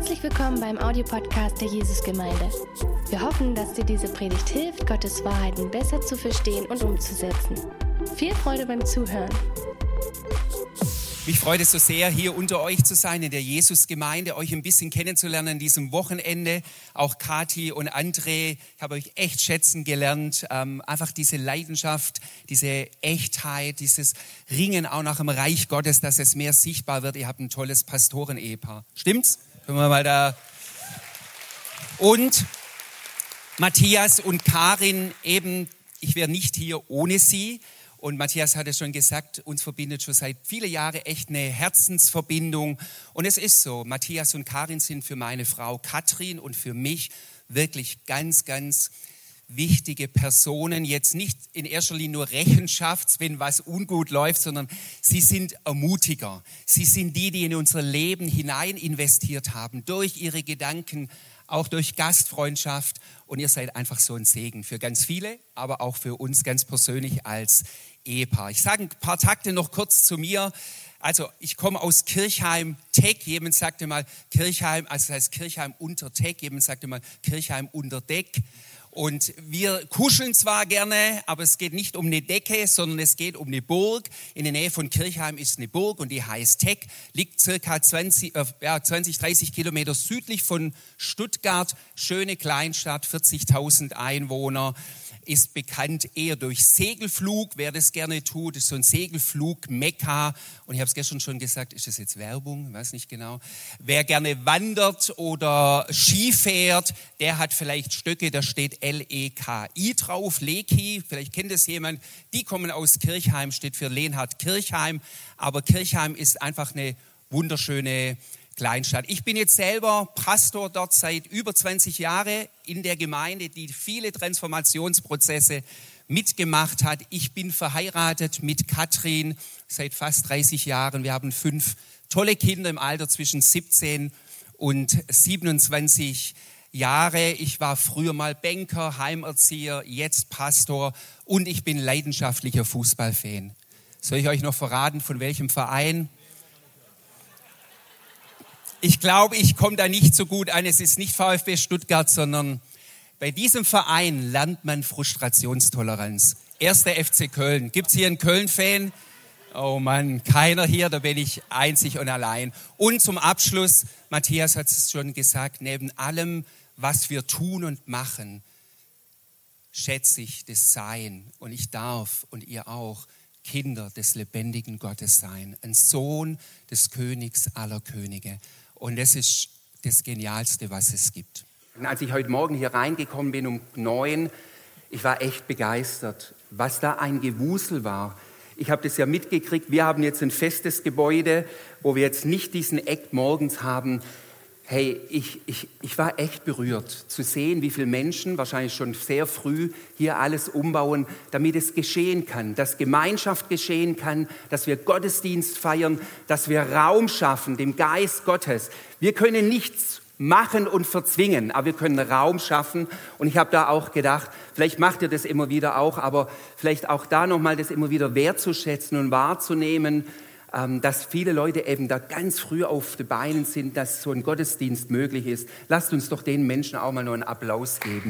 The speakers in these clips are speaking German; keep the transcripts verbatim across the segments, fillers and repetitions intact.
Herzlich willkommen beim Audiopodcast der Jesusgemeinde. Wir hoffen, dass dir diese Predigt hilft, Gottes Wahrheiten besser zu verstehen und umzusetzen. Viel Freude beim Zuhören. Mich freut es so sehr, hier unter euch zu sein, in der Jesusgemeinde, euch ein bisschen kennenzulernen an diesem Wochenende. Auch Kathi und André, ich habe euch echt schätzen gelernt. Ähm, einfach diese Leidenschaft, diese Echtheit, dieses Ringen auch nach dem Reich Gottes, dass es mehr sichtbar wird. Ihr habt ein tolles Pastoren-Ehepaar. Stimmt's? Können wir mal da... Und Matthias und Karin, eben, ich wäre nicht hier ohne sie. Und Matthias hat es schon gesagt, uns verbindet schon seit vielen Jahren echt eine Herzensverbindung. Und es ist so, Matthias und Karin sind für meine Frau Katrin und für mich wirklich ganz, ganz wichtige Personen. Jetzt nicht in erster Linie nur Rechenschaft, wenn was ungut läuft, sondern sie sind Ermutiger. Sie sind die, die in unser Leben hinein investiert haben, durch ihre Gedanken, auch durch Gastfreundschaft. Und ihr seid einfach so ein Segen für ganz viele, aber auch für uns ganz persönlich als Ehepaar. Ich sage ein paar Takte noch kurz zu mir. Also ich komme aus Kirchheim-Teck. Jemand sagte mal Kirchheim, also das heißt Kirchheim unter Teck. Jemand sagte mal Kirchheim unter Deck. Und wir kuscheln zwar gerne, aber es geht nicht um eine Decke, sondern es geht um eine Burg. In der Nähe von Kirchheim ist eine Burg und die heißt Teck, liegt circa zwanzig, äh, ja, zwanzig, dreißig Kilometer südlich von Stuttgart. Schöne Kleinstadt, vierzigtausend Einwohner. Ist bekannt eher durch Segelflug, wer das gerne tut, ist so ein Segelflug-Mekka. Und ich habe es gestern schon gesagt, ist das jetzt Werbung? Ich weiß nicht genau. Wer gerne wandert oder Ski fährt, der hat vielleicht Stöcke, da steht L E K I drauf, Leki, vielleicht kennt es jemand. Die kommen aus Kirchheim, steht für Lenhard Kirchheim. Aber Kirchheim ist einfach eine wunderschöne Kleinstadt. Ich bin jetzt selber Pastor dort seit über zwanzig Jahren in der Gemeinde, die viele Transformationsprozesse mitgemacht hat. Ich bin verheiratet mit Katrin seit fast dreißig Jahren. Wir haben fünf tolle Kinder im Alter zwischen siebzehn und siebenundzwanzig Jahre. Ich war früher mal Banker, Heimerzieher, jetzt Pastor und ich bin leidenschaftlicher Fußballfan. Soll ich euch noch verraten, von welchem Verein? Ich glaube, ich komme da nicht so gut an. Es ist nicht VfB Stuttgart, sondern bei diesem Verein lernt man Frustrationstoleranz. Erster F C Köln. Gibt es hier einen Köln-Fan? Oh Mann, keiner hier, da bin ich einzig und allein. Und zum Abschluss, Matthias hat es schon gesagt, neben allem, was wir tun und machen, schätze ich das Sein. Und ich darf und ihr auch Kinder des lebendigen Gottes sein. Ein Sohn des Königs aller Könige. Und das ist das Genialste, was es gibt. Und als ich heute Morgen hier reingekommen bin um neun, ich war echt begeistert, was da ein Gewusel war. Ich habe das ja mitgekriegt, wir haben jetzt ein festes Gebäude, wo wir jetzt nicht diesen Act morgens haben. Hey, ich, ich, ich war echt berührt zu sehen, wie viele Menschen wahrscheinlich schon sehr früh hier alles umbauen, damit es geschehen kann, dass Gemeinschaft geschehen kann, dass wir Gottesdienst feiern, dass wir Raum schaffen dem Geist Gottes. Wir können nichts machen und verzwingen, aber wir können Raum schaffen. Und ich habe da auch gedacht, vielleicht macht ihr das immer wieder auch, aber vielleicht auch da nochmal das immer wieder wertzuschätzen und wahrzunehmen, dass viele Leute eben da ganz früh auf den Beinen sind, dass so ein Gottesdienst möglich ist. Lasst uns doch den Menschen auch mal nur einen Applaus geben.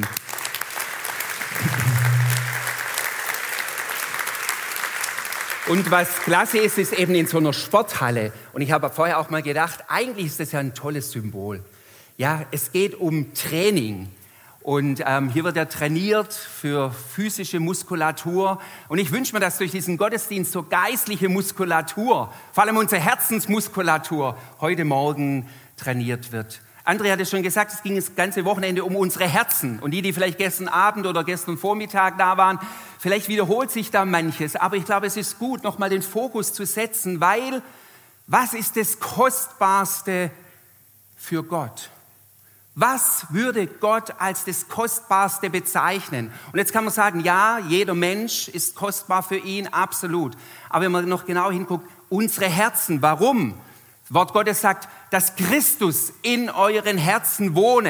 Und was klasse ist, ist eben in so einer Sporthalle. Und ich habe vorher auch mal gedacht, eigentlich ist das ja ein tolles Symbol. Ja, es geht um Training. Und ähm, hier wird er trainiert für physische Muskulatur. Und ich wünsche mir, dass durch diesen Gottesdienst so geistliche Muskulatur, vor allem unsere Herzensmuskulatur, heute Morgen trainiert wird. André hat es schon gesagt, es ging das ganze Wochenende um unsere Herzen. Und die, die vielleicht gestern Abend oder gestern Vormittag da waren, vielleicht wiederholt sich da manches. Aber ich glaube, es ist gut, nochmal den Fokus zu setzen, weil was ist das Kostbarste für Gott? Was würde Gott als das Kostbarste bezeichnen? Und jetzt kann man sagen, ja, jeder Mensch ist kostbar für ihn, absolut. Aber wenn man noch genau hinguckt, unsere Herzen, warum? Das Wort Gottes sagt, dass Christus in euren Herzen wohne.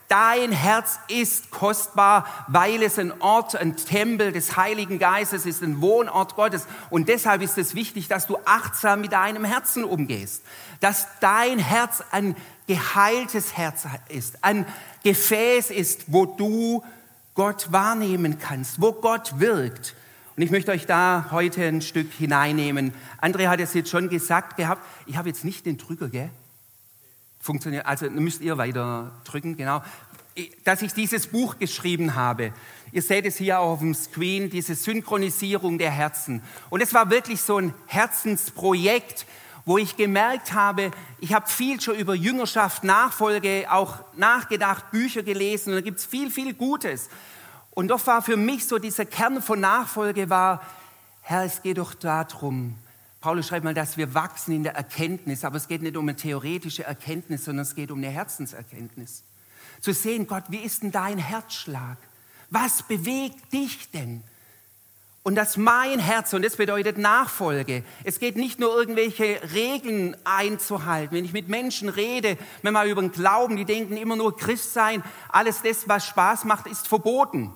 Dein Herz ist kostbar, weil es ein Ort, ein Tempel des Heiligen Geistes ist, ein Wohnort Gottes. Und deshalb ist es wichtig, dass du achtsam mit deinem Herzen umgehst. Dass dein Herz ein geheiltes Herz ist, ein Gefäß ist, wo du Gott wahrnehmen kannst, wo Gott wirkt. Und ich möchte euch da heute ein Stück hineinnehmen. André hat es jetzt schon gesagt gehabt, ich habe jetzt nicht den Drücker, gell? Funktioniert, also müsst ihr weiter drücken, genau. Dass ich dieses Buch geschrieben habe. Ihr seht es hier auch auf dem Screen, diese Synchronisierung der Herzen. Und es war wirklich so ein Herzensprojekt, wo ich gemerkt habe, ich habe viel schon über Jüngerschaft, Nachfolge auch nachgedacht, Bücher gelesen und da gibt es viel, viel Gutes. Und doch war für mich so dieser Kern von Nachfolge war, Herr, es geht doch darum, Paulus schreibt mal, dass wir wachsen in der Erkenntnis, aber es geht nicht um eine theoretische Erkenntnis, sondern es geht um eine Herzenserkenntnis. Zu sehen, Gott, wie ist denn dein Herzschlag? Was bewegt dich denn? Und dass mein Herz, und das bedeutet Nachfolge, es geht nicht nur irgendwelche Regeln einzuhalten. Wenn ich mit Menschen rede, wenn mal über den Glauben, die denken immer nur Christ sein, alles das, was Spaß macht, ist verboten.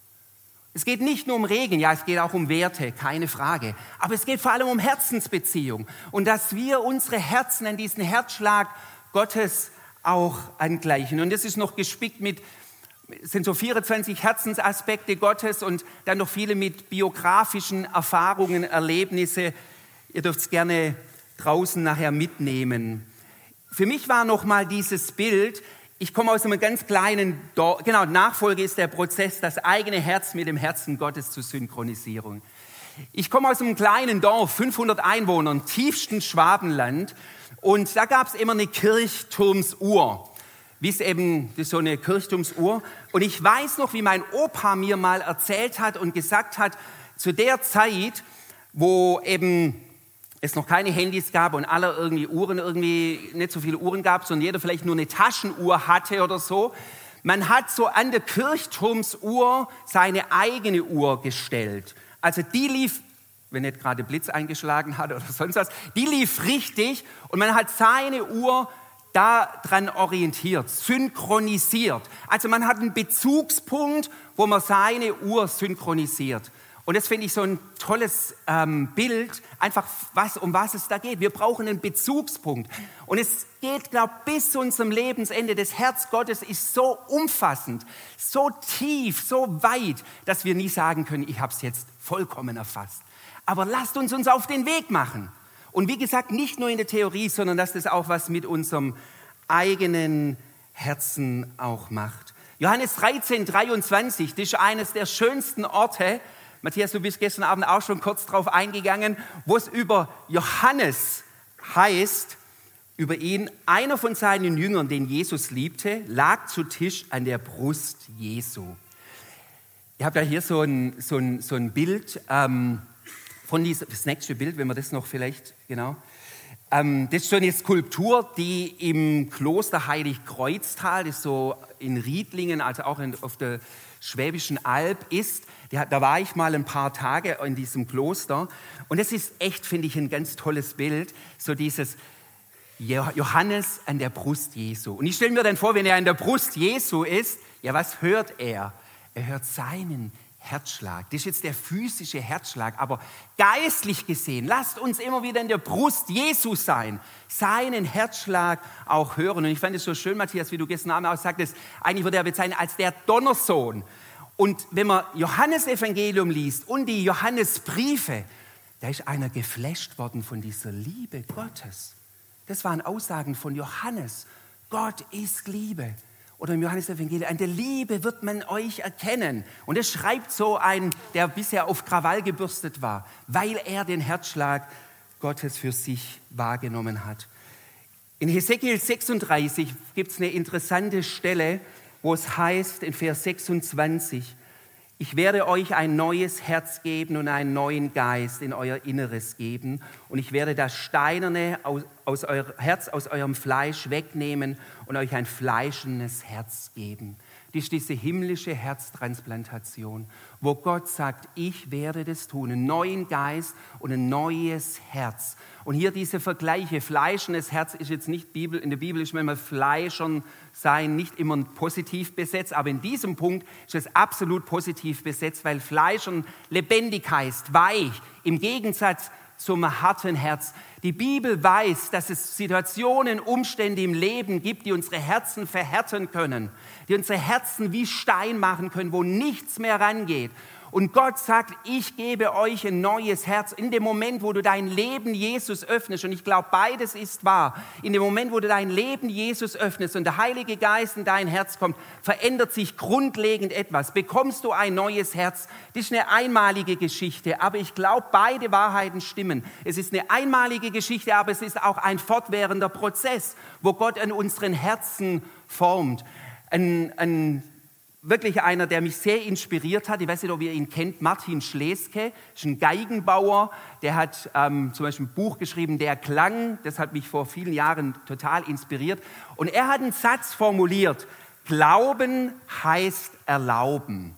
Es geht nicht nur um Regeln, ja, es geht auch um Werte, keine Frage. Aber es geht vor allem um Herzensbeziehung. Und dass wir unsere Herzen an diesen Herzschlag Gottes auch angleichen. Und das ist noch gespickt mit, es sind so vierundzwanzig Herzensaspekte Gottes und dann noch viele mit biografischen Erfahrungen, Erlebnisse. Ihr dürft es gerne draußen nachher mitnehmen. Für mich war noch mal dieses Bild, ich komme aus einem ganz kleinen Dorf, genau, Nachfolge ist der Prozess, das eigene Herz mit dem Herzen Gottes zu synchronisieren. Ich komme aus einem kleinen Dorf, fünfhundert Einwohner, im tiefsten Schwabenland und da gab es immer eine Kirchturmsuhr. Wie es eben, das ist so eine Kirchturmsuhr. Und ich weiß noch, wie mein Opa mir mal erzählt hat und gesagt hat, zu der Zeit, wo eben es noch keine Handys gab und alle irgendwie Uhren, irgendwie nicht so viele Uhren gab, sondern jeder vielleicht nur eine Taschenuhr hatte oder so. Man hat so an der Kirchturmsuhr seine eigene Uhr gestellt. Also die lief, wenn nicht gerade Blitz eingeschlagen hat oder sonst was, die lief richtig und man hat seine Uhr daran orientiert, synchronisiert. Also man hat einen Bezugspunkt, wo man seine Uhr synchronisiert. Und das finde ich so ein tolles ähm, Bild, einfach was, um was es da geht. Wir brauchen einen Bezugspunkt. Und es geht, glaube ich, bis zu unserem Lebensende. Das Herz Gottes ist so umfassend, so tief, so weit, dass wir nie sagen können, ich habe es jetzt vollkommen erfasst. Aber lasst uns uns auf den Weg machen. Und wie gesagt, nicht nur in der Theorie, sondern dass das auch was mit unserem eigenen Herzen auch macht. Johannes dreizehn, dreiundzwanzig, das ist eines der schönsten Orte. Matthias, du bist gestern Abend auch schon kurz drauf eingegangen, wo es über Johannes heißt, über ihn, einer von seinen Jüngern, den Jesus liebte, lag zu Tisch an der Brust Jesu. Ihr habt ja hier so ein, so ein, so ein Bild, ähm, von dieser, das nächste Bild, wenn wir das noch vielleicht, genau. Ähm, das ist so eine Skulptur, die im Kloster Heiligkreuztal, das ist so in Riedlingen, also auch in, auf der Schwäbischen Alb ist. Da, da war ich mal ein paar Tage in diesem Kloster. Und das ist echt, finde ich, ein ganz tolles Bild. So dieses Johannes an der Brust Jesu. Und ich stelle mir dann vor, wenn er an der Brust Jesu ist, ja, was hört er? Er hört seinen Herzschlag. Das ist jetzt der physische Herzschlag, aber geistlich gesehen, lasst uns immer wieder in der Brust Jesu sein, seinen Herzschlag auch hören. Und ich fand es so schön, Matthias, wie du gestern Abend auch sagtest, eigentlich wird er bezeichnet als der Donnersohn. Und wenn man Johannesevangelium liest und die Johannesbriefe, da ist einer geflasht worden von dieser Liebe Gottes. Das waren Aussagen von Johannes. Gott ist Liebe. Oder im Johannesevangelium, an der Liebe wird man euch erkennen. Und das schreibt so ein, der bisher auf Krawall gebürstet war, weil er den Herzschlag Gottes für sich wahrgenommen hat. In Hesekiel sechsunddreißig gibt es eine interessante Stelle, wo es heißt, in Vers sechsundzwanzig, ich werde euch ein neues Herz geben und einen neuen Geist in euer Inneres geben. Und ich werde das Steinerne aus, aus eurem Herz, aus eurem Fleisch wegnehmen und euch ein fleischendes Herz geben. Das ist diese himmlische Herztransplantation, wo Gott sagt, ich werde das tun, einen neuen Geist und ein neues Herz. Und hier diese Vergleiche, fleischendes Herz ist jetzt nicht Bibel, in der Bibel ist manchmal Fleischern sein nicht immer positiv besetzt, aber in diesem Punkt ist es absolut positiv besetzt, weil Fleischern lebendig heißt, weich, im Gegensatz zum harten Herz. Die Bibel weiß, dass es Situationen, Umstände im Leben gibt, die unsere Herzen verhärten können, die unsere Herzen wie Stein machen können, wo nichts mehr rangeht. Und Gott sagt, ich gebe euch ein neues Herz. In dem Moment, wo du dein Leben Jesus öffnest, und ich glaube, beides ist wahr, in dem Moment, wo du dein Leben Jesus öffnest und der Heilige Geist in dein Herz kommt, verändert sich grundlegend etwas. Bekommst du ein neues Herz. Das ist eine einmalige Geschichte, aber ich glaube, beide Wahrheiten stimmen. Es ist eine einmalige Geschichte, aber es ist auch ein fortwährender Prozess, wo Gott an unseren Herzen formt. Ein, ein Wirklich einer, der mich sehr inspiriert hat. Ich weiß nicht, ob ihr ihn kennt, Martin Schleske, ist ein Geigenbauer. Der hat ähm, zum Beispiel ein Buch geschrieben, Der Klang. Das hat mich vor vielen Jahren total inspiriert. Und er hat einen Satz formuliert, Glauben heißt erlauben.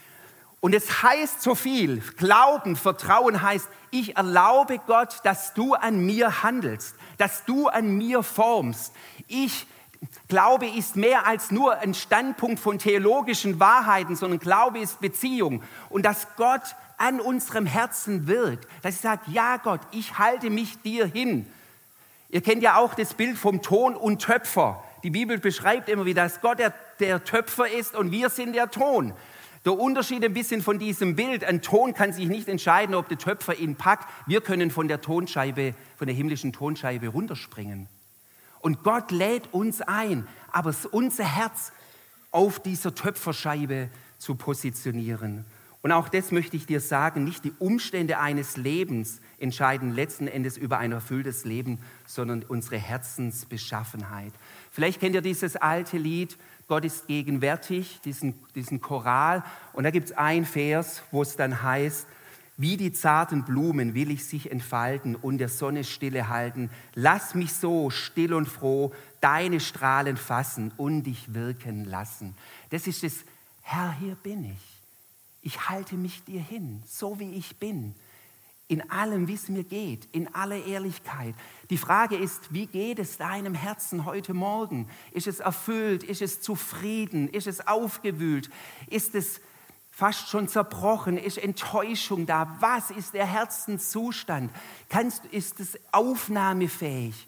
Und es heißt so viel, Glauben, Vertrauen heißt, ich erlaube Gott, dass du an mir handelst, dass du an mir formst. Ich Glaube ist mehr als nur ein Standpunkt von theologischen Wahrheiten, sondern Glaube ist Beziehung. Und dass Gott an unserem Herzen wirkt, dass ich sage, ja Gott, ich halte mich dir hin. Ihr kennt ja auch das Bild vom Ton und Töpfer. Die Bibel beschreibt immer wieder, dass Gott der, der Töpfer ist und wir sind der Ton. Der Unterschied ein bisschen von diesem Bild, ein Ton kann sich nicht entscheiden, ob der Töpfer ihn packt. Wir können von der Tonscheibe, von der himmlischen Tonscheibe runterspringen. Und Gott lädt uns ein, aber unser Herz auf dieser Töpferscheibe zu positionieren. Und auch das möchte ich dir sagen, nicht die Umstände eines Lebens entscheiden letzten Endes über ein erfülltes Leben, sondern unsere Herzensbeschaffenheit. Vielleicht kennt ihr dieses alte Lied, Gott ist gegenwärtig, diesen, diesen Choral. Und da gibt es einen Vers, wo es dann heißt, wie die zarten Blumen will ich sich entfalten und der Sonne Stille halten. Lass mich so still und froh deine Strahlen fassen und dich wirken lassen. Das ist das, Herr, hier bin ich. Ich halte mich dir hin, so wie ich bin. In allem, wie es mir geht, in aller Ehrlichkeit. Die Frage ist, wie geht es deinem Herzen heute Morgen? Ist es erfüllt? Ist es zufrieden? Ist es aufgewühlt? Ist es fast schon zerbrochen? Ist Enttäuschung da? Was ist der Herzenszustand? Kannst, ist es aufnahmefähig?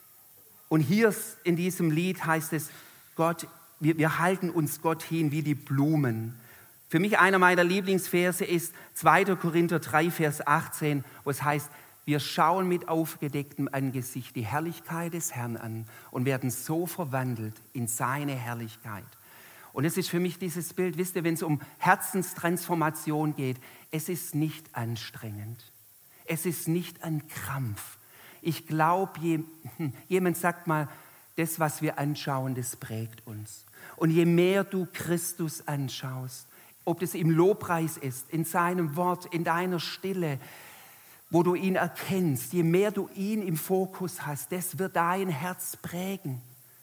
Und hier in diesem Lied heißt es, Gott, wir, wir halten uns Gott hin wie die Blumen. Für mich einer meiner Lieblingsverse ist zweiter Korinther drei, Vers achtzehn, wo es heißt, wir schauen mit aufgedecktem Angesicht die Herrlichkeit des Herrn an und werden so verwandelt in seine Herrlichkeit. Und es ist für mich dieses Bild, wisst ihr, wenn es um Herzenstransformation geht, es ist nicht anstrengend. Es ist nicht ein Krampf. Ich glaube, je, jemand sagt mal, das, was wir anschauen, das prägt uns. Und je mehr du Christus anschaust, ob das im Lobpreis ist, in seinem Wort, in deiner Stille, wo du ihn erkennst, je mehr du ihn im Fokus hast, das wird dein Herz prägen.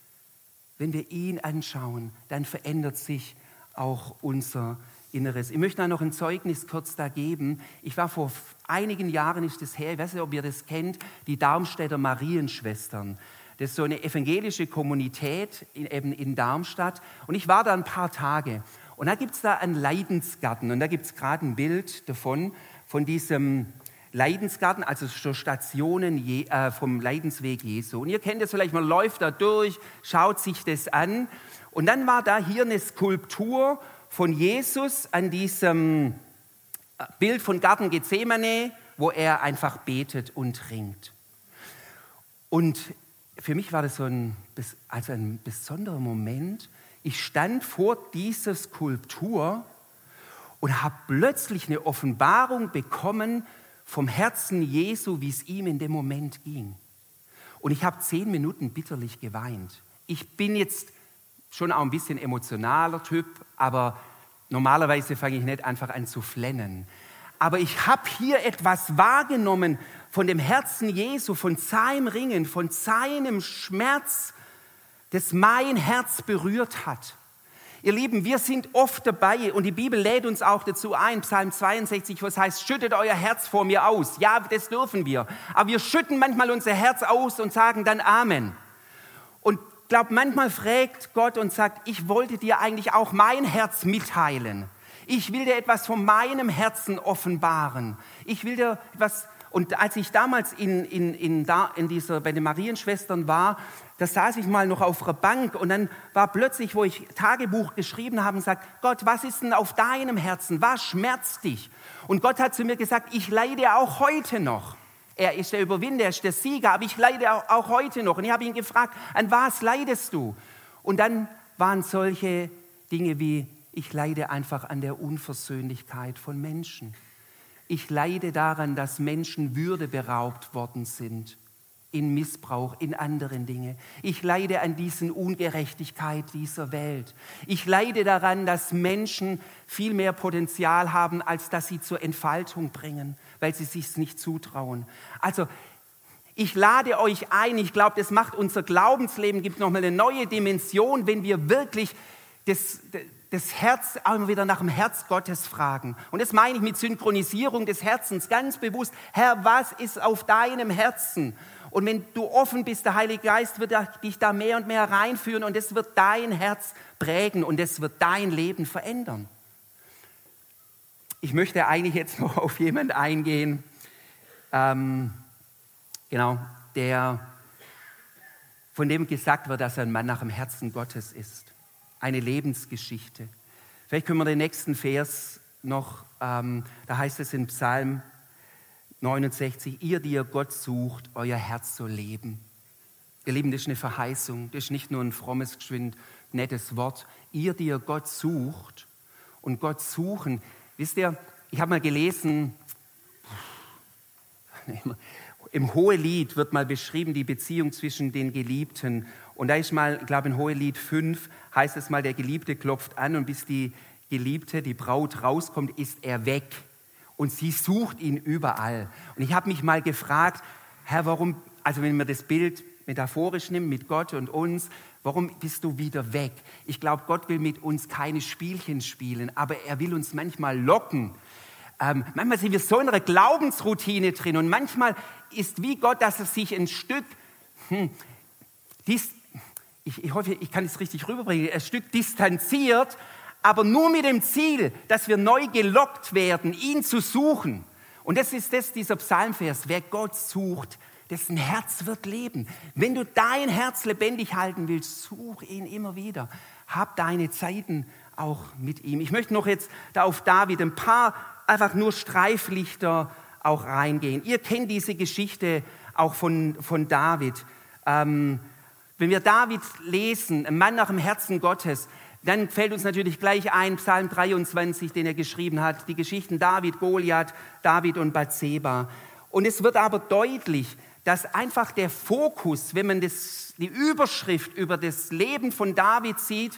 Wenn wir ihn anschauen, dann verändert sich auch unser Inneres. Ich möchte da noch ein Zeugnis kurz da geben. Ich war vor einigen Jahren, ist das her, ich weiß nicht, ob ihr das kennt, die Darmstädter Marienschwestern. Das ist so eine evangelische Kommunität in, eben in Darmstadt. Und ich war da ein paar Tage. Und da gibt es da einen Leidensgarten. Und da gibt es gerade ein Bild davon, von diesem Leidensgarten, also so Stationen je, äh, vom Leidensweg Jesu. Und ihr kennt das vielleicht, man läuft da durch, schaut sich das an. Und dann war da hier eine Skulptur von Jesus an diesem Bild von Garten Gethsemane, wo er einfach betet und ringt. Und für mich war das so ein, also ein besonderer Moment. Ich stand vor dieser Skulptur und habe plötzlich eine Offenbarung bekommen vom Herzen Jesu, wie es ihm in dem Moment ging. Und ich habe zehn Minuten bitterlich geweint. Ich bin jetzt schon auch ein bisschen emotionaler Typ, aber normalerweise fange ich nicht einfach an zu flennen. Aber ich habe hier etwas wahrgenommen von dem Herzen Jesu, von seinem Ringen, von seinem Schmerz, das mein Herz berührt hat. Ihr Lieben, wir sind oft dabei und die Bibel lädt uns auch dazu ein, Psalm zweiundsechzig, wo es heißt, schüttet euer Herz vor mir aus. Ja, das dürfen wir. Aber wir schütten manchmal unser Herz aus und sagen dann Amen. Und ich glaube, manchmal fragt Gott und sagt, ich wollte dir eigentlich auch mein Herz mitteilen. Ich will dir etwas von meinem Herzen offenbaren. Ich will dir etwas... Und als ich damals in, in, in, da, in dieser, bei den Marienschwestern war, da saß ich mal noch auf einer Bank und dann war plötzlich, wo ich Tagebuch geschrieben habe, und sagt, Gott, was ist denn auf deinem Herzen? Was schmerzt dich? Und Gott hat zu mir gesagt, ich leide auch heute noch. Er ist der Überwinder, er ist der Sieger, aber ich leide auch, auch heute noch. Und ich habe ihn gefragt, an was leidest du? Und dann waren solche Dinge wie, ich leide einfach an der Unversöhnlichkeit von Menschen. Ich leide daran, dass Menschen Würde beraubt worden sind, in Missbrauch, in anderen Dingen. Ich leide an diesen Ungerechtigkeit dieser Welt. Ich leide daran, dass Menschen viel mehr Potenzial haben, als dass sie zur Entfaltung bringen, weil sie sich nicht zutrauen. Also ich lade euch ein, ich glaube, das macht unser Glaubensleben, gibt nochmal eine neue Dimension, wenn wir wirklich das... das Herz, auch immer wieder nach dem Herz Gottes fragen. Und das meine ich mit Synchronisierung des Herzens, ganz bewusst. Herr, was ist auf deinem Herzen? Und wenn du offen bist, der Heilige Geist wird dich da mehr und mehr reinführen und es wird dein Herz prägen und es wird dein Leben verändern. Ich möchte eigentlich jetzt noch auf jemanden eingehen, ähm, genau, der, von dem gesagt wird, dass er ein Mann nach dem Herzen Gottes ist. Eine Lebensgeschichte. Vielleicht können wir den nächsten Vers noch, ähm, da heißt es in Psalm neunundsechzig, ihr, die ihr Gott sucht, euer Herz soll leben. Ihr Lieben, das ist eine Verheißung, das ist nicht nur ein frommes, geschwind, nettes Wort. Ihr, die ihr Gott sucht und Gott suchen, wisst ihr, ich habe mal gelesen, im Hohelied wird mal beschrieben, die Beziehung zwischen den Geliebten. Und da ist mal, ich glaube in Hohelied fünf, heißt es mal, der Geliebte klopft an und bis die Geliebte, die Braut rauskommt, ist er weg. Und sie sucht ihn überall. Und ich habe mich mal gefragt, Herr, warum, also wenn man das Bild metaphorisch nimmt, mit Gott und uns, warum bist du wieder weg? Ich glaube, Gott will mit uns keine Spielchen spielen, aber er will uns manchmal locken. Ähm, manchmal sind wir so in einer Glaubensroutine drin und manchmal ist wie Gott, dass er sich ein Stück, hm, dies, ich, ich hoffe, ich kann es richtig rüberbringen, ein Stück distanziert, aber nur mit dem Ziel, dass wir neu gelockt werden, ihn zu suchen. Und das ist das, dieser Psalmvers, wer Gott sucht, dessen Herz wird leben. Wenn du dein Herz lebendig halten willst, such ihn immer wieder. Hab deine Zeiten auch mit ihm. Ich möchte noch jetzt da auf David ein paar einfach nur Streiflichter auch reingehen. Ihr kennt diese Geschichte auch von, von David. Ähm, wenn wir David lesen, ein Mann nach dem Herzen Gottes, dann fällt uns natürlich gleich ein, Psalm dreiundzwanzig, den er geschrieben hat, die Geschichten David, Goliath, David und Bathseba. Und es wird aber deutlich, dass einfach der Fokus, wenn man das, die Überschrift über das Leben von David sieht,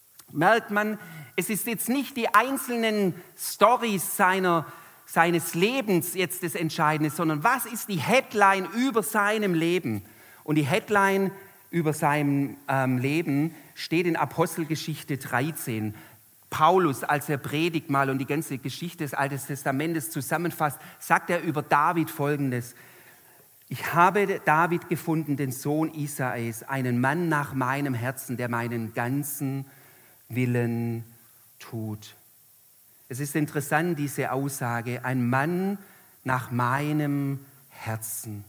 merkt man, es ist jetzt nicht die einzelnen Storys seiner, seines Lebens jetzt das Entscheidende, sondern was ist die Headline über seinem Leben? Und die Headline über seinem ähm, Leben steht in Apostelgeschichte dreizehn. Paulus, als er predigt mal und die ganze Geschichte des Alten Testamentes zusammenfasst, sagt er über David Folgendes. Ich habe David gefunden, den Sohn Isais, einen Mann nach meinem Herzen, der meinen ganzen Willen tut. Es ist interessant, diese Aussage, ein Mann nach meinem Herzen.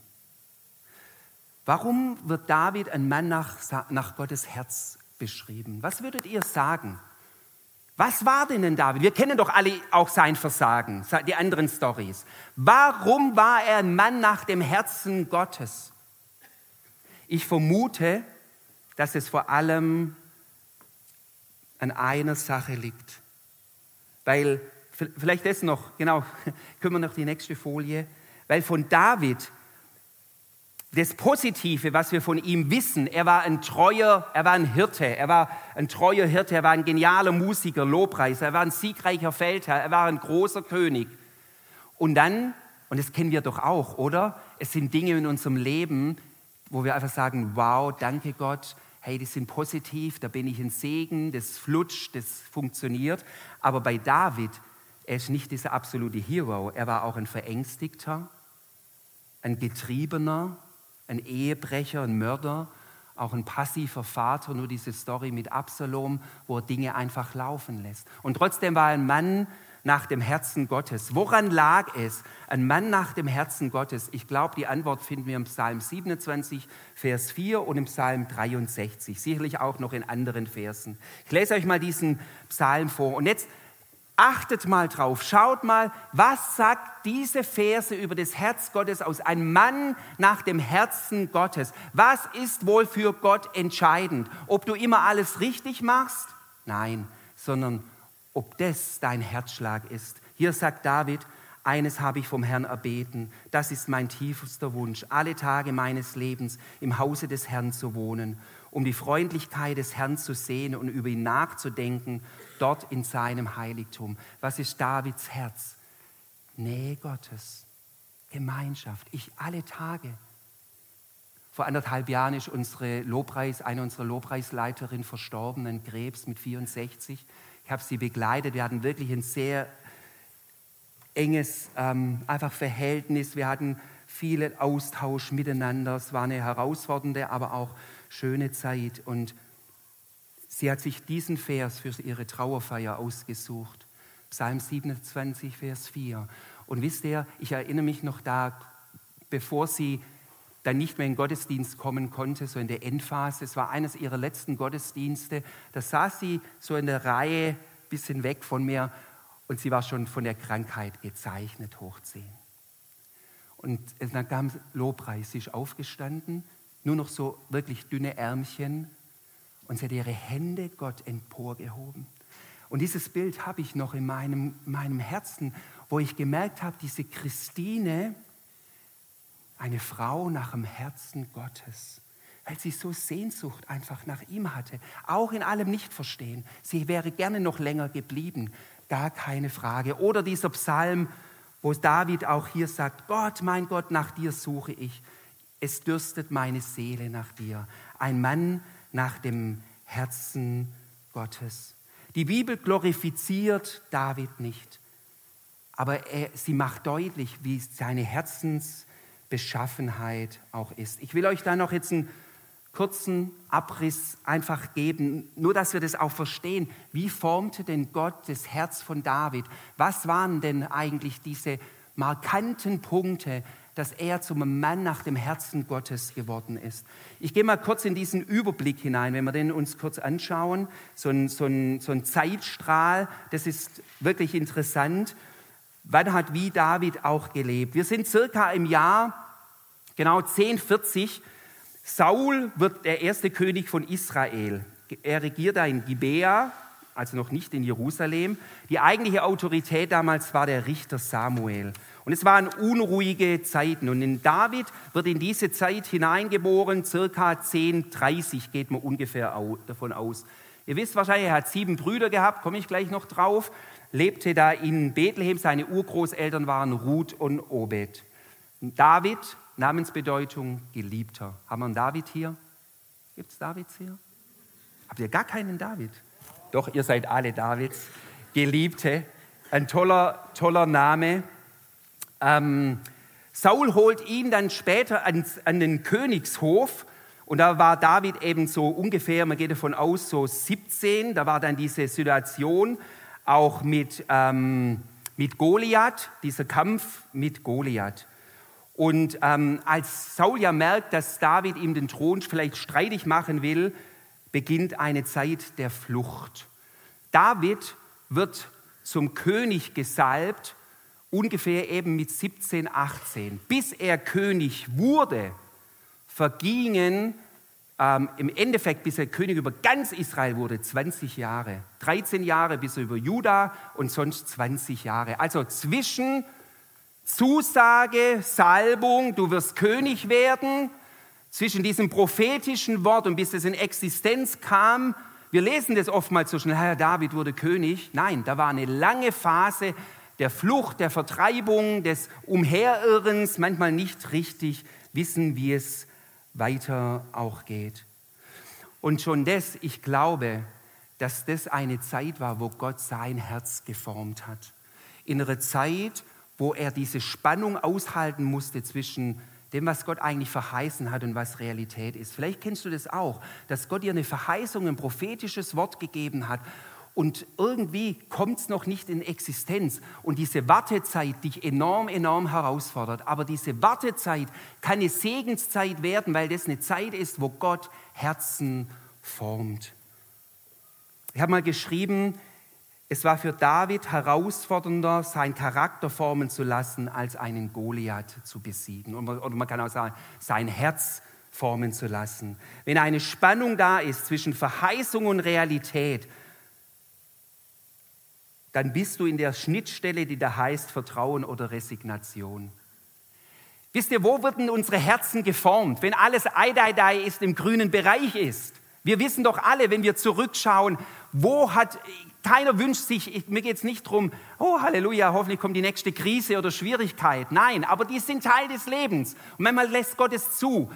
Warum wird David ein Mann nach, nach Gottes Herz beschrieben? Was würdet ihr sagen? Was war denn denn David? Wir kennen doch alle auch sein Versagen, die anderen Storys. Warum war er ein Mann nach dem Herzen Gottes? Ich vermute, dass es vor allem an einer Sache liegt. Weil, vielleicht das noch, genau, können wir noch die nächste Folie. Weil von David, das Positive, was wir von ihm wissen, er war ein treuer, er war ein Hirte, er war ein treuer Hirte, er war ein genialer Musiker, Lobpreiser, er war ein siegreicher Feldherr, er war ein großer König. Und dann, und das kennen wir doch auch, oder? Es sind Dinge in unserem Leben, wo wir einfach sagen, wow, danke Gott, hey, die sind positiv, da bin ich ein Segen, das flutscht, das funktioniert. Aber bei David, er ist nicht dieser absolute Hero, er war auch ein Verängstigter, ein Getriebener, ein Ehebrecher, ein Mörder, auch ein passiver Vater, nur diese Story mit Absalom, wo er Dinge einfach laufen lässt. Und trotzdem war er ein Mann nach dem Herzen Gottes. Woran lag es? Ein Mann nach dem Herzen Gottes. Ich glaube, die Antwort finden wir im Psalm siebenundzwanzig, Vers vier und im Psalm dreiundsechzig. Sicherlich auch noch in anderen Versen. Ich lese euch mal diesen Psalm vor. Und jetzt achtet mal drauf. Schaut mal, was sagt diese Verse über das Herz Gottes aus? Ein Mann nach dem Herzen Gottes. Was ist wohl für Gott entscheidend? Ob du immer alles richtig machst? Nein, sondern ob das dein Herzschlag ist. Hier sagt David, eines habe ich vom Herrn erbeten, das ist mein tiefster Wunsch, alle Tage meines Lebens im Hause des Herrn zu wohnen, um die Freundlichkeit des Herrn zu sehen und über ihn nachzudenken, dort in seinem Heiligtum. Was ist Davids Herz? Nähe Gottes, Gemeinschaft, ich alle Tage. Vor anderthalb Jahren ist unsere Lobpreis, eine unserer Lobpreisleiterinnen verstorben, an Krebs mit vierundsechzig. Ich habe sie begleitet. Wir hatten wirklich ein sehr enges ähm, einfach Verhältnis. Wir hatten viel Austausch miteinander. Es war eine herausfordernde, aber auch schöne Zeit. Und sie hat sich diesen Vers für ihre Trauerfeier ausgesucht. Psalm siebenundzwanzig, Vers vier. Und wisst ihr, ich erinnere mich noch da, bevor sie dann nicht mehr in den Gottesdienst kommen konnte, so in der Endphase. Es war eines ihrer letzten Gottesdienste. Da saß sie so in der Reihe, ein bisschen weg von mir, und sie war schon von der Krankheit gezeichnet, hoch zehn. Und dann kam Lobpreis, sie ist aufgestanden, nur noch so wirklich dünne Ärmchen, und sie hat ihre Hände Gott emporgehoben. Und dieses Bild habe ich noch in meinem, meinem Herzen, wo ich gemerkt habe, diese Christine, eine Frau nach dem Herzen Gottes, weil sie so Sehnsucht einfach nach ihm hatte, auch in allem Nichtverstehen. Sie wäre gerne noch länger geblieben, gar keine Frage. Oder dieser Psalm, wo David auch hier sagt, Gott, mein Gott, nach dir suche ich. Es dürstet meine Seele nach dir. Ein Mann nach dem Herzen Gottes. Die Bibel glorifiziert David nicht, aber er, sie macht deutlich, wie seine Herzens Beschaffenheit auch ist. Ich will euch da noch jetzt einen kurzen Abriss einfach geben, nur dass wir das auch verstehen. Wie formte denn Gott das Herz von David? Was waren denn eigentlich diese markanten Punkte, dass er zum Mann nach dem Herzen Gottes geworden ist? Ich gehe mal kurz in diesen Überblick hinein, wenn wir den uns kurz anschauen. So ein, so ein, so ein Zeitstrahl, das ist wirklich interessant. Wann hat wie David auch gelebt? Wir sind circa im Jahr genau zehn vierzig. Saul wird der erste König von Israel. Er regiert da in Gibea, also noch nicht in Jerusalem. Die eigentliche Autorität damals war der Richter Samuel. Und es waren unruhige Zeiten. Und in David wird in diese Zeit hineingeboren, circa zehn dreißig geht man ungefähr davon aus. Ihr wisst wahrscheinlich, er hat sieben Brüder gehabt, komme ich gleich noch drauf. Lebte da in Bethlehem, seine Urgroßeltern waren Ruth und Obed. David, Namensbedeutung, Geliebter. Haben wir einen David hier? Gibt es Davids hier? Habt ihr gar keinen David? Doch, ihr seid alle Davids. Geliebte, ein toller, toller Name. Ähm, Saul holt ihn dann später an, an den Königshof. Und da war David eben so ungefähr, man geht davon aus, so siebzehn. Da war dann diese Situation, auch mit, ähm, mit Goliath, dieser Kampf mit Goliath. Und ähm, als Saul ja merkt, dass David ihm den Thron vielleicht streitig machen will, beginnt eine Zeit der Flucht. David wird zum König gesalbt, ungefähr eben mit siebzehn, achtzehn. Bis er König wurde, vergingen Ähm, im Endeffekt, bis er König über ganz Israel wurde, zwanzig Jahre. dreizehn Jahre bis er über Juda und sonst zwanzig Jahre. Also zwischen Zusage, Salbung, du wirst König werden, zwischen diesem prophetischen Wort und bis es in Existenz kam. Wir lesen das oftmals so schnell, Herr David wurde König. Nein, da war eine lange Phase der Flucht, der Vertreibung, des Umherirrens, manchmal nicht richtig wissen, wie es weiter auch geht. Und schon das, ich glaube, dass das eine Zeit war, wo Gott sein Herz geformt hat. In einer Zeit, wo er diese Spannung aushalten musste zwischen dem, was Gott eigentlich verheißen hat und was Realität ist. Vielleicht kennst du das auch, dass Gott dir eine Verheißung, ein prophetisches Wort gegeben hat und irgendwie kommt es noch nicht in Existenz und diese Wartezeit dich enorm, enorm herausfordert. Aber diese Wartezeit kann eine Segenszeit werden, weil das eine Zeit ist, wo Gott Herzen formt. Ich habe mal geschrieben, es war für David herausfordernder, seinen Charakter formen zu lassen, als einen Goliath zu besiegen. Oder man kann auch sagen, sein Herz formen zu lassen. Wenn eine Spannung da ist zwischen Verheißung und Realität, dann bist du in der Schnittstelle, die da heißt Vertrauen oder Resignation. Wisst ihr, wo werden unsere Herzen geformt, wenn alles Eidei-Dei ist, im grünen Bereich ist? Wir wissen doch alle, wenn wir zurückschauen, wo hat, keiner wünscht sich, ich, mir geht es nicht darum, oh Halleluja, hoffentlich kommt die nächste Krise oder Schwierigkeit. Nein, aber die sind Teil des Lebens. Und manchmal lässt Gott es zu,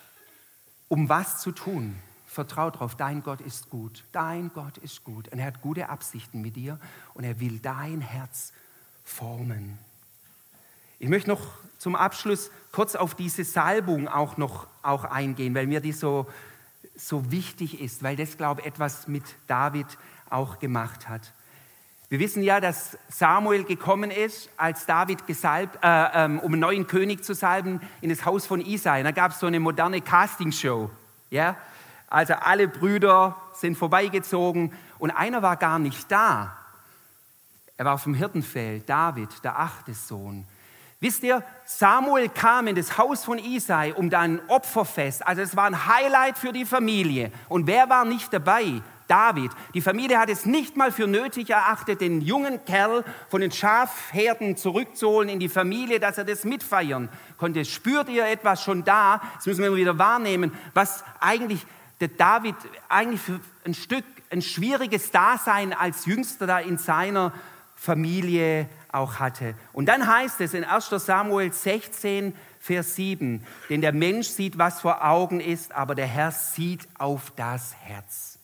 um was zu tun. Vertrau darauf, dein Gott ist gut, dein Gott ist gut. Und er hat gute Absichten mit dir und er will dein Herz formen. Ich möchte noch zum Abschluss kurz auf diese Salbung auch noch auch eingehen, weil mir die so... so wichtig ist, weil das, glaube ich, etwas mit David auch gemacht hat. Wir wissen ja, dass Samuel gekommen ist, als David gesalbt, äh, ähm, um einen neuen König zu salben, in das Haus von Isai. Da gab es so eine moderne Castingshow. Ja? Also alle Brüder sind vorbeigezogen und einer war gar nicht da. Er war auf dem Hirtenfeld, David, der achte Sohn. Wisst ihr, Samuel kam in das Haus von Isai um da ein Opferfest. Also es war ein Highlight für die Familie. Und wer war nicht dabei? David. Die Familie hat es nicht mal für nötig erachtet, den jungen Kerl von den Schafherden zurückzuholen in die Familie, dass er das mitfeiern konnte. Spürt ihr etwas schon da? Das müssen wir immer wieder wahrnehmen, was eigentlich der David eigentlich für ein Stück ein schwieriges Dasein als Jüngster da in seiner Familie auch hatte. Und dann heißt es in erster Samuel sechzehn, Vers sieben, denn der Mensch sieht, was vor Augen ist, aber der Herr sieht auf das Herz.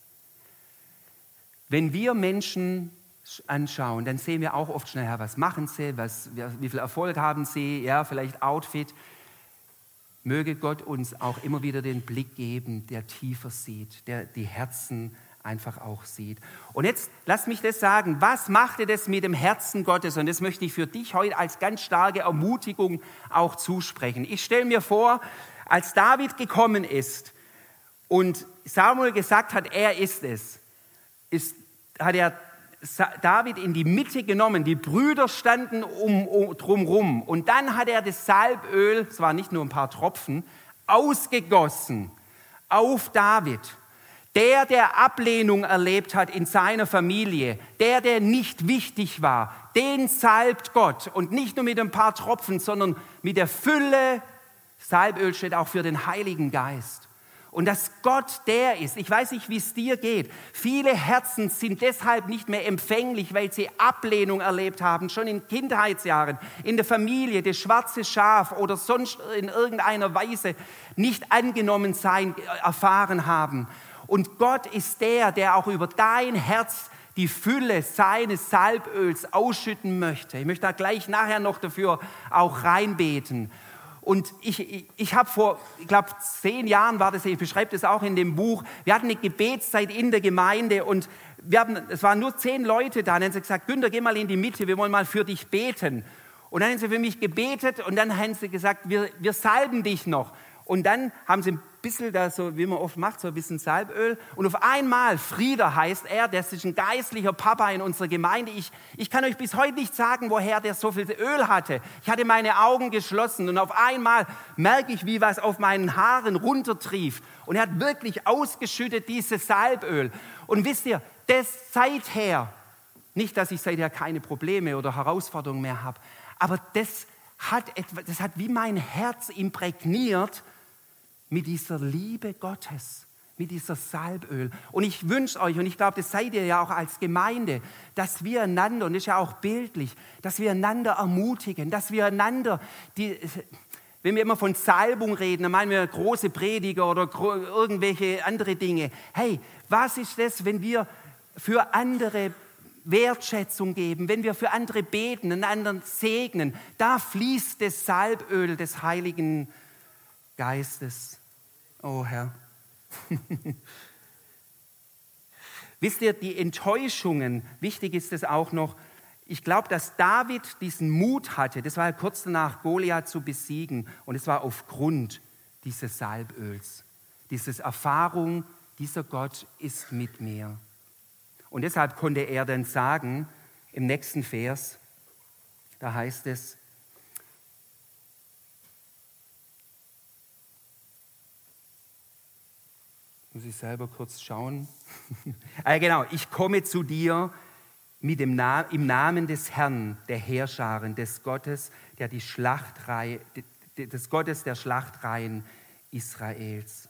Wenn wir Menschen anschauen, dann sehen wir auch oft schnell, ja, was machen sie, was, wie viel Erfolg haben sie, ja, vielleicht Outfit. Möge Gott uns auch immer wieder den Blick geben, der tiefer sieht, der die Herzen einfach auch sieht. Und jetzt lass mich das sagen, was machte das mit dem Herzen Gottes? Und das möchte ich für dich heute als ganz starke Ermutigung auch zusprechen. Ich stelle mir vor, als David gekommen ist und Samuel gesagt hat, er ist es, ist, hat er David in die Mitte genommen, die Brüder standen um, um, drumherum und dann hat er das Salböl, es waren nicht nur ein paar Tropfen, ausgegossen auf David. Der, der Ablehnung erlebt hat in seiner Familie, der, der nicht wichtig war, den salbt Gott. Und nicht nur mit ein paar Tropfen, sondern mit der Fülle. Salböl steht auch für den Heiligen Geist. Und dass Gott der ist, ich weiß nicht, wie es dir geht. Viele Herzen sind deshalb nicht mehr empfänglich, weil sie Ablehnung erlebt haben, schon in Kindheitsjahren, in der Familie, das schwarze Schaf oder sonst in irgendeiner Weise nicht angenommen sein, erfahren haben. Und Gott ist der, der auch über dein Herz die Fülle seines Salböls ausschütten möchte. Ich möchte da gleich nachher noch dafür auch reinbeten. Und ich, ich, ich habe vor, ich glaube, zehn Jahren war das, ich beschreibe das auch in dem Buch, wir hatten eine Gebetszeit in der Gemeinde und wir haben, es waren nur zehn Leute da. Und dann haben sie gesagt, Günther, geh mal in die Mitte, wir wollen mal für dich beten. Und dann haben sie für mich gebetet und dann haben sie gesagt, wir, wir salben dich noch. Und dann haben sie ein bisschen, da so, wie man oft macht, so ein bisschen Salböl. Und auf einmal, Frieder heißt er, das ist ein geistlicher Papa in unserer Gemeinde. Ich, ich kann euch bis heute nicht sagen, woher der so viel Öl hatte. Ich hatte meine Augen geschlossen und auf einmal merke ich, wie was auf meinen Haaren runtertrieft. Und er hat wirklich ausgeschüttet, dieses Salböl. Und wisst ihr, das seither, nicht, dass ich seither keine Probleme oder Herausforderungen mehr habe, aber das hat, etwas, das hat wie mein Herz imprägniert, mit dieser Liebe Gottes, mit dieser Salböl. Und ich wünsche euch, und ich glaube, das seid ihr ja auch als Gemeinde, dass wir einander, und das ist ja auch bildlich, dass wir einander ermutigen, dass wir einander die, Wenn wir immer von Salbung reden, dann meinen wir große Prediger oder gro- irgendwelche andere Dinge. Hey, was ist das, wenn wir für andere Wertschätzung geben, wenn wir für andere beten, einen anderen segnen? Da fließt das Salböl des Heiligen Geistes. Oh Herr. Wisst ihr, die Enttäuschungen, wichtig ist es auch noch, ich glaube, dass David diesen Mut hatte, das war ja kurz danach, Goliath zu besiegen, und es war aufgrund dieses Salböls, diese Erfahrung, dieser Gott ist mit mir. Und deshalb konnte er dann sagen, im nächsten Vers, da heißt es, muss ich selber kurz schauen. ah, genau, ich komme zu dir mit dem Na- im Namen des Herrn, der Heerscharen, des Gottes, der die Schlachtreihe, des Gottes der Schlachtreihen Israels.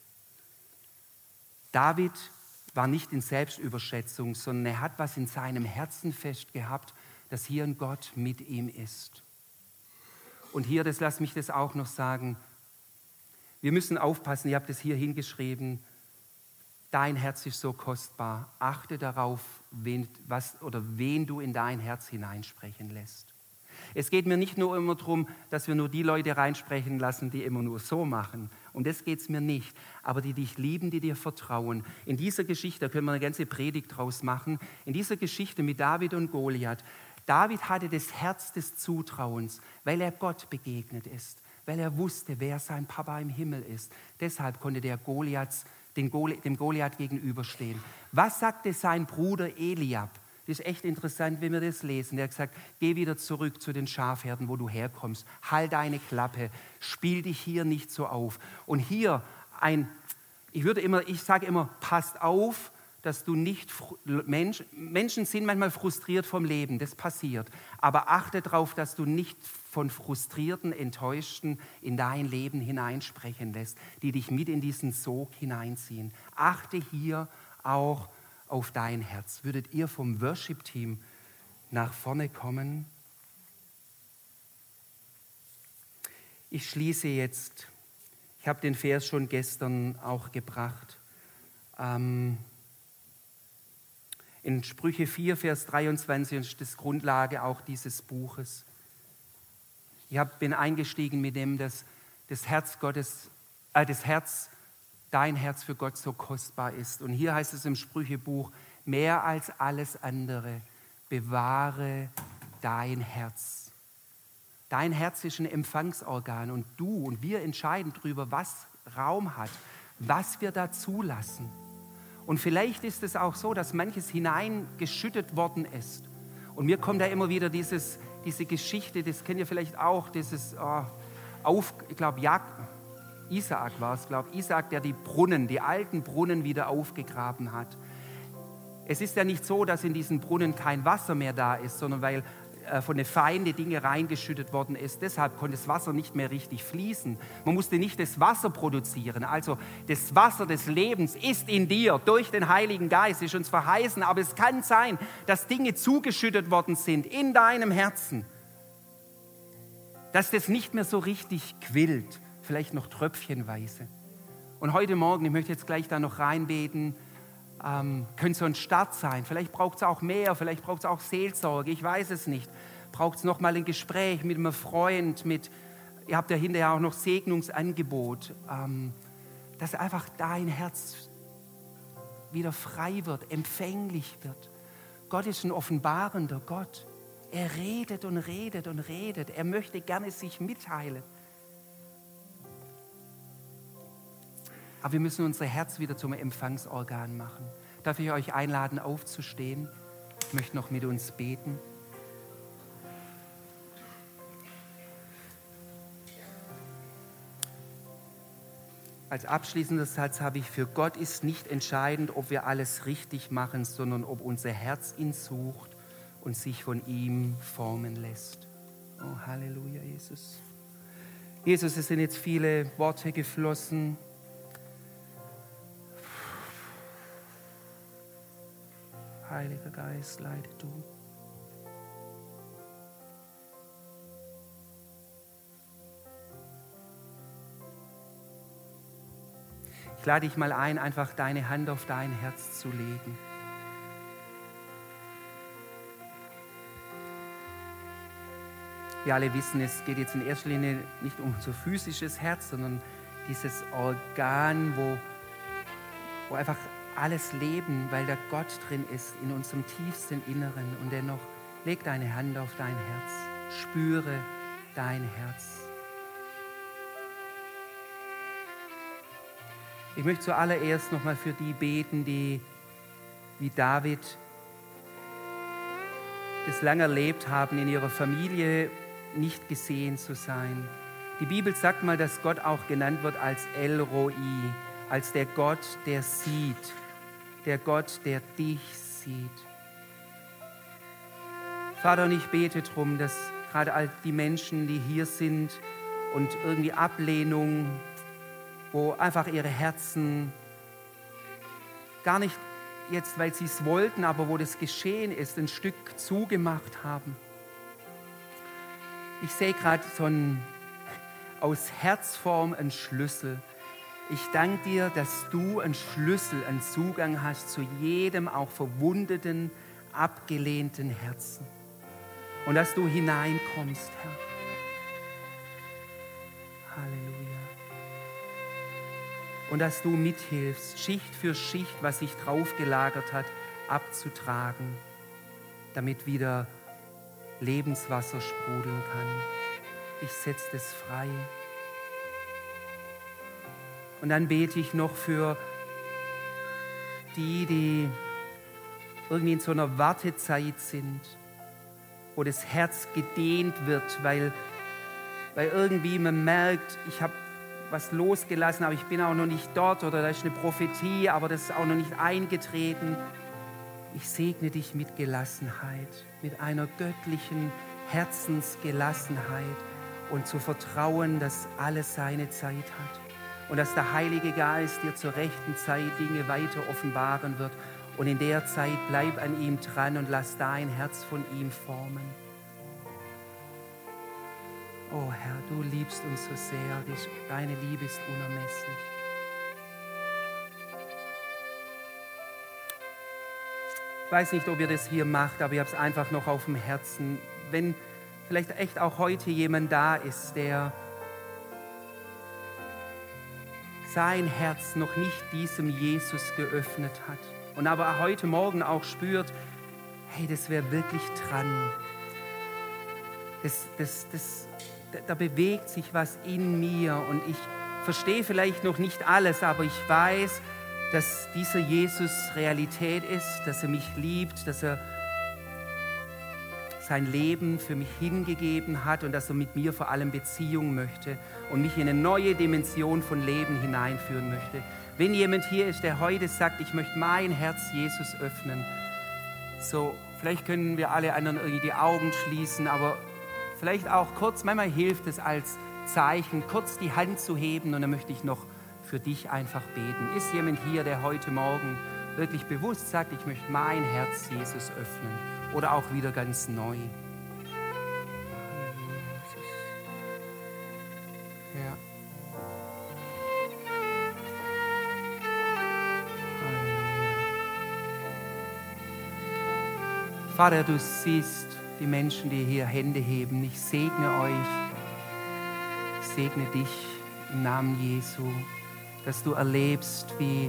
David war nicht in Selbstüberschätzung, sondern er hat was in seinem Herzen fest gehabt, dass hier ein Gott mit ihm ist. Und hier, das lass mich das auch noch sagen, wir müssen aufpassen, ihr habt es hier hingeschrieben, dein Herz ist so kostbar, achte darauf, wen, was, oder wen du in dein Herz hineinsprechen lässt. Es geht mir nicht nur immer darum, dass wir nur die Leute reinsprechen lassen, die immer nur so machen. Um das geht es mir nicht. Aber die dich lieben, die dir vertrauen. In dieser Geschichte, da können wir eine ganze Predigt draus machen, in dieser Geschichte mit David und Goliath, David hatte das Herz des Zutrauens, weil er Gott begegnet ist, weil er wusste, wer sein Papa im Himmel ist. Deshalb konnte der Goliath dem Goliath gegenüberstehen. Was sagte sein Bruder Eliab? Das ist echt interessant, wenn wir das lesen. Er hat gesagt, geh wieder zurück zu den Schafherden, wo du herkommst. Halt deine Klappe, spiel dich hier nicht so auf. Und hier ein, ich würde immer, ich sage immer, passt auf, dass du nicht, Mensch, Menschen sind manchmal frustriert vom Leben, das passiert. Aber achte darauf, dass du nicht von frustrierten, enttäuschten in dein Leben hineinsprechen lässt, die dich mit in diesen Sog hineinziehen. Achte hier auch auf dein Herz. Würdet ihr vom Worship-Team nach vorne kommen? Ich schließe jetzt, ich habe den Vers schon gestern auch gebracht, ähm, in Sprüche vier, Vers dreiundzwanzig ist das Grundlage auch dieses Buches. Ich hab, bin eingestiegen mit dem, dass das Herz Gottes, äh, das Herz, dein Herz für Gott so kostbar ist. Und hier heißt es im Sprüchebuch, mehr als alles andere, bewahre dein Herz. Dein Herz ist ein Empfangsorgan und du und wir entscheiden darüber, was Raum hat, was wir da zulassen. Und vielleicht ist es auch so, dass manches hineingeschüttet worden ist. Und mir kommt da immer wieder dieses, diese Geschichte, das kennt ihr vielleicht auch, dieses oh, auf, ich glaube, Isaak war es, glaube ich, Isaak, der die Brunnen, die alten Brunnen wieder aufgegraben hat. Es ist ja nicht so, dass in diesen Brunnen kein Wasser mehr da ist, sondern weil äh, von den Feinden Dinge reingeschüttet worden ist. Deshalb konnte das Wasser nicht mehr richtig fließen. Man musste nicht das Wasser produzieren. Also das Wasser des Lebens ist in dir durch den Heiligen Geist, ist uns verheißen. Aber es kann sein, dass Dinge zugeschüttet worden sind in deinem Herzen, dass das nicht mehr so richtig quillt, vielleicht noch tröpfchenweise. Und heute Morgen, ich möchte jetzt gleich da noch reinbeten, Ähm, könnte so ein Start sein. Vielleicht braucht es auch mehr, vielleicht braucht es auch Seelsorge, ich weiß es nicht. Braucht es nochmal ein Gespräch mit einem Freund, mit, ihr habt ja hinterher auch noch Segnungsangebot, ähm, dass einfach dein Herz wieder frei wird, empfänglich wird. Gott ist ein offenbarender Gott. Er redet und redet und redet. Er möchte gerne sich mitteilen. Aber wir müssen unser Herz wieder zum Empfangsorgan machen. Darf ich euch einladen, aufzustehen? Ich möchte noch mit uns beten. Als abschließender Satz habe ich, für Gott ist nicht entscheidend, ob wir alles richtig machen, sondern ob unser Herz ihn sucht und sich von ihm formen lässt. Oh, Halleluja, Jesus. Jesus, es sind jetzt viele Worte geflossen. Heiliger Geist, leite du. Ich lade dich mal ein, einfach deine Hand auf dein Herz zu legen. Wir alle wissen, es geht jetzt in erster Linie nicht um unser physisches Herz, sondern dieses Organ, wo, wo einfach alles Leben, weil da Gott drin ist, in unserem tiefsten Inneren. Und dennoch, leg deine Hand auf dein Herz, spüre dein Herz. Ich möchte zuallererst nochmal für die beten, die wie David das lange erlebt haben, in ihrer Familie nicht gesehen zu sein. Die Bibel sagt mal, dass Gott auch genannt wird als El Roi, als der Gott, der sieht, der Gott, der dich sieht. Vater, und ich bete darum, dass gerade all die Menschen, die hier sind und irgendwie Ablehnung, wo einfach ihre Herzen gar nicht jetzt, weil sie es wollten, aber wo das geschehen ist, ein Stück zugemacht haben. Ich sehe gerade so ein, aus Herzform einen Schlüssel. Ich danke dir, dass du einen Schlüssel, einen Zugang hast zu jedem auch verwundeten, abgelehnten Herzen. Und dass du hineinkommst, Herr. Halleluja. Und dass du mithilfst, Schicht für Schicht, was sich draufgelagert hat, abzutragen, damit wieder Lebenswasser sprudeln kann. Ich setze das frei. Und dann bete ich noch für die, die irgendwie in so einer Wartezeit sind, wo das Herz gedehnt wird, weil, weil irgendwie man merkt, ich habe was losgelassen, aber ich bin auch noch nicht dort oder da ist eine Prophetie, aber das ist auch noch nicht eingetreten. Ich segne dich mit Gelassenheit, mit einer göttlichen Herzensgelassenheit und zu vertrauen, dass alles seine Zeit hat und dass der Heilige Geist dir zur rechten Zeit Dinge weiter offenbaren wird. Und in der Zeit bleib an ihm dran und lass dein Herz von ihm formen. Oh Herr, du liebst uns so sehr, deine Liebe ist unermesslich. Ich weiß nicht, ob ihr das hier macht, aber ich habe es einfach noch auf dem Herzen. Wenn vielleicht echt auch heute jemand da ist, der sein Herz noch nicht diesem Jesus geöffnet hat und aber heute Morgen auch spürt, hey, das wäre wirklich dran. Das, das, das, da bewegt sich was in mir und ich verstehe vielleicht noch nicht alles, aber ich weiß, dass dieser Jesus Realität ist, dass er mich liebt, dass er sein Leben für mich hingegeben hat und dass er mit mir vor allem Beziehung möchte und mich in eine neue Dimension von Leben hineinführen möchte. Wenn jemand hier ist, der heute sagt, ich möchte mein Herz Jesus öffnen, so vielleicht können wir alle anderen irgendwie die Augen schließen, aber vielleicht auch kurz, manchmal hilft es als Zeichen, kurz die Hand zu heben und dann möchte ich noch für dich einfach beten. Ist jemand hier, der heute Morgen wirklich bewusst sagt, ich möchte mein Herz Jesus öffnen oder auch wieder ganz neu? Ja. Vater, du siehst die Menschen, die hier Hände heben. Ich segne euch. Ich segne dich im Namen Jesu, dass du erlebst, wie,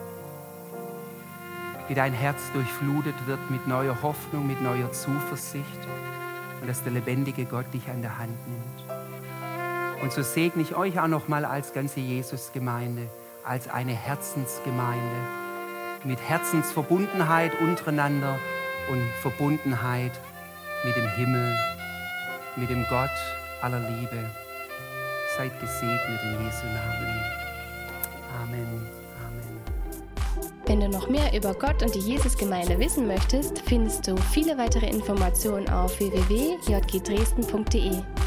wie dein Herz durchflutet wird mit neuer Hoffnung, mit neuer Zuversicht und dass der lebendige Gott dich an der Hand nimmt. Und so segne ich euch auch noch mal als ganze Jesus-Gemeinde, als eine Herzensgemeinde mit Herzensverbundenheit untereinander und Verbundenheit mit dem Himmel, mit dem Gott aller Liebe. Seid gesegnet in Jesu Namen. Amen. Amen. Wenn du noch mehr über Gott und die Jesusgemeinde wissen möchtest, findest du viele weitere Informationen auf w w w punkt j g dresden punkt d e.